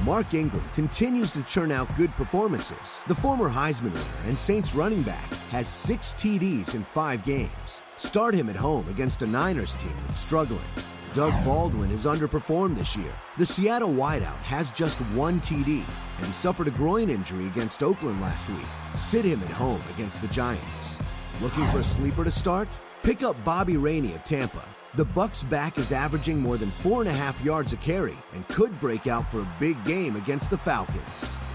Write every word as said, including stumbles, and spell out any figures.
Mark Ingram continues to churn out good performances. The former Heisman winner and Saints running back has six T Ds in five games. Start him at home against a Niners team that's struggling. Doug Baldwin has underperformed this year. The Seattle wideout has just one T D, and he suffered a groin injury against Oakland last week. Sit him at home against the Giants. Looking for a sleeper to start? Pick up Bobby Rainey of Tampa. The Bucs' back is averaging more than four and a half yards a carry and could break out for a big game against the Falcons.